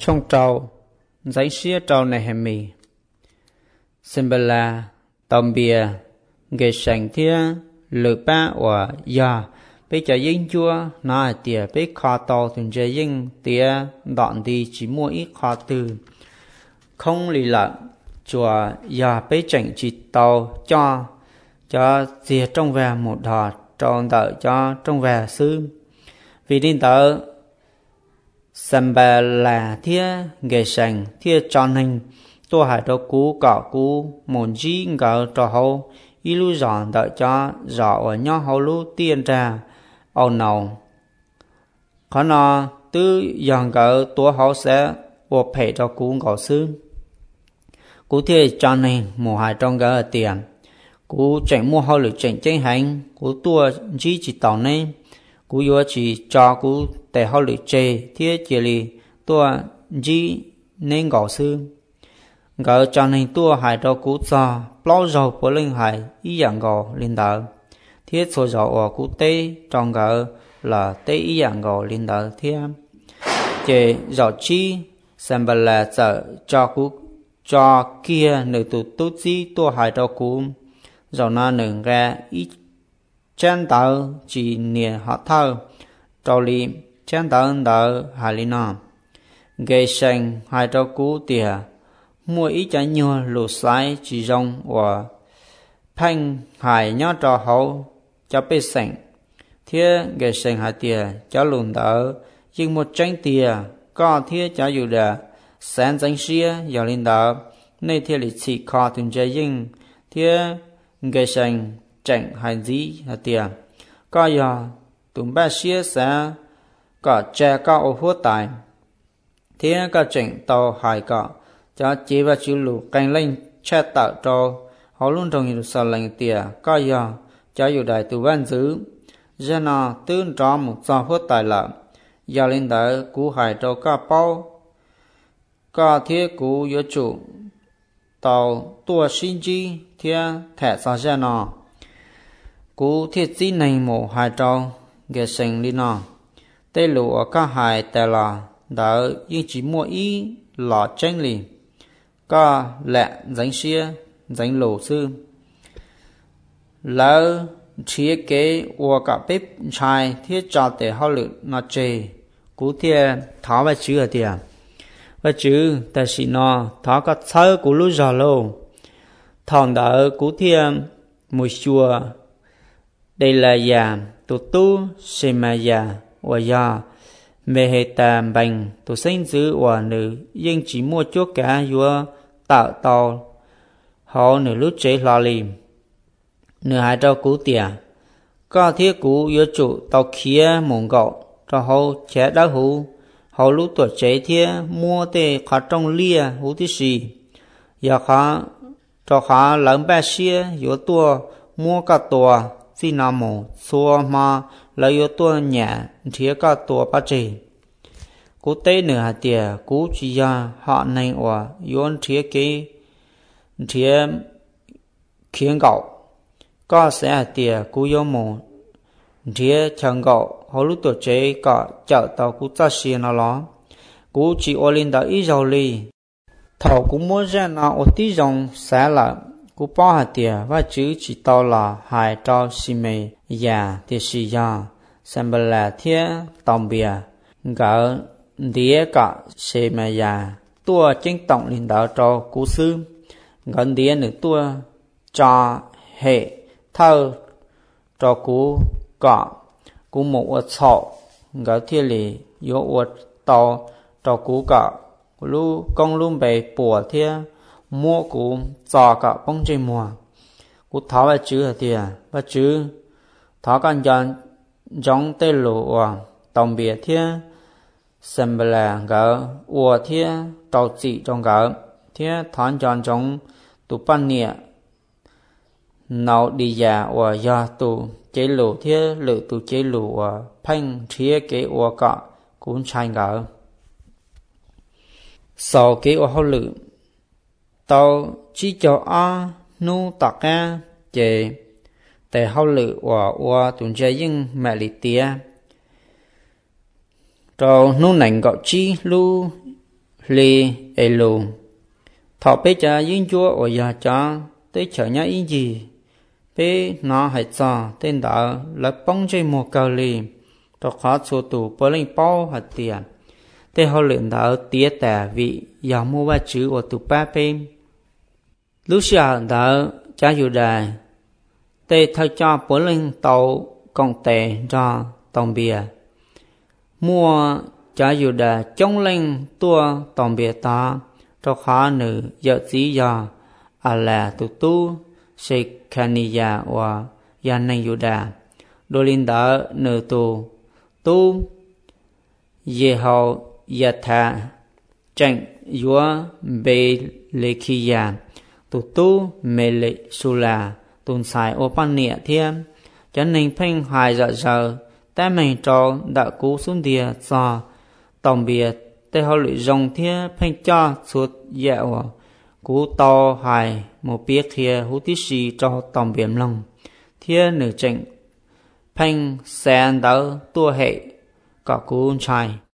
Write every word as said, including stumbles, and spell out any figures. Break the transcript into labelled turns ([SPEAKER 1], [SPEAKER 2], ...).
[SPEAKER 1] trong trâu giấy xía trâu này hèm mì xem bà là tòm bìa ghê sành thia lửa ba và già bây giờ dính chua nói tìa bây khó tàu từng chơi dính tìa đoạn đi chỉ mua ít khó từ không lì lợn chùa già bây chẳng chỉ tàu cho cho dìa trong về một đò tròn đợi cho trong về sư vì đến tớ xem bà là thia ghê sành thia tròn hình tôi hãy cho cú cỏ cú một dí ngờ trò hậu ý lưu dọn đợi cho rõ ở nhỏ hậu lưu tiên ra ầu nào khó nó tư dọn gỡ tôi hậu sẽ buộc phải cho cú ngõ sư cú thia tròn hình một hai trong gỡ ở tiền cú chạy mua hậu lực chạy chạy hành cú tua dí chỉ tàu nên cú yếu chỉ cho cú để hậu lực chê thia chỉ lì tua dí nên ngõ sư gỡ cho nên tua hải cho cú cho bao giờ của linh hải ý dạng gò linh đạo thiết số dầu ở cú tê trong gỡ là tê ý dạng gò linh đạo thêm chế dầu chi xem bà là sợ cho cú cho kia nữ tụ tốt gì tua hải cho cú dầu na nương ra ít chân đạo chỉ niệm họ thơ trâu li chân đạo đạo hải linh nọ gây sinh hải cho cú tìa mua ít trái nhựa lụt sái chỉ rong và phanh hải nhớ trò hậu cho bê sành thiết gây sành hải tìa cho lùn đỡ nhưng một tranh tìa có thiết cho dù đã sáng danh xia giờ lên đỡ nên thiết lịch chỉ khó từng chơi nhưng thiết gây sành chẳng hải dĩ hải tìa có giờ tụi ba xia sẽ có trẻ có ô hốt tài thiết có chẳng tàu hải có cho chế và chịu lũ canh lên che tạo cho họ luôn trong nhiều sở lệnh tìa có giờ cho dù đại tù văn giữ do nó tương cho một do phút tài lợi giờ lên đỡ cú hải cho các bao có thiết cú yếu chủ tàu tua sinh chi thiết thẻ xa ra nó cú thiết gì này một hải cho ghé sinh đi nó tê lũ ở các hải tài là đỡ nhưng chỉ mua ý lọ tranh lì có lẹ dánh xia dánh lỗ sư lỡ chia kế của cả bếp chai thiết cho để họ lự nó chê cú thiết tháo vào chữ ở tiền và chữ ta xí nó tháo có thơ của lúc giờ lâu thòng đỡ cú thiết mùi chùa đây là già tụ tu xì mà già và già mẹ hệ tàm bành tụ sinh giữ và nữ nhưng chỉ mua chỗ cả vua tạo tàu họ nửa lúc chế lò lìm nửa hai trâu cú tỉa có thiết cú yếu chủ tàu kia mồm gạo cho họ chế đá hú họ lúc tuổi chế thiết mua tê khó trong lia hú tí xì giờ khó cho khó lớn ba xia yếu tua mua cả tua xin nào mổ xua mà lấy yếu tua nhẹ thiết cả tua ba trì cú tê nửa hạt tỉa cú chỉ ra họ này ở yến thiết kế thiết khiến gạo có sẽ hạt tỉa cú yếu mù thiết chẳng gạo họ lúc tuổi chế có chợ tàu cú cha xìa nó ló cú chỉ ở lên đó ít dầu lì thầu cú muốn ra nào ở tí dòng sẽ là cú bao hạt tỉa và chữ chỉ tàu là hai trâu xì mề già tiệt xì già xem bờ là thiết tòng bìa gạo đĩa cả xe mà già tua chính tổng领导cho cú sư gần đĩa nữa tua cho hệ thơ cho cú cả cú một ở sọ gạo thiên lì yếu ở tàu cho cú cả lu công luôn bề bùa thiên mua cú cho cả bông trên mùa cú tháo vào chữ ở tiền và chữ tháo căn dần giống tên lộ à tổng biệt thiên xem là gỡ ua thiết tàu trị trong gỡ thiết thoáng chọn trong tụ pan nhẹ nào đi già ua do tụ chế lũ thiết lự tụ chế lũ ua phanh thiết kế ua cọ cũng sai gỡ sau kế ua hậu lự tàu chỉ cho a nu tạc a chế để hậu lự ua ua tụ chế nhưng mẹ lì tía rồi nô nành gạo chi lu li elu thọ bế cha yên chúa ở nhà cha tới chở nhá ý gì bế nó hay cho tên đó là bóng chơi một cầu lì đó khó số tù bó lên bao hạt tiền thế họ luyện đó tía tả vị giờ mua ba chữ ở tù ba bên lúc xưa đó cha dù đài tê thay cho bó lên tàu công tệ cho tòng bìa mua cha dù đài chống lên tua tòng bìa ta cho khó nữ dạo dĩ do à là tù tu sẽ khani ya và ya nang dù đà đô linh đó nữ tù tu ye hậu ya tha chẳng yua bê lê khi ya tù tu mê lê su la tùn xài ô pan nịa thiêm chẳng nên phanh hài dạ giờ ta mình cho đã cú xuống địa do tổng biệt tê họ lụy rong thiê phanh cho suốt dẹo cú to hài một biết thiê hú tí xì cho tổng biệt lòng thiê nữ chỉnh phanh xe đỡ tua hệ có cú trai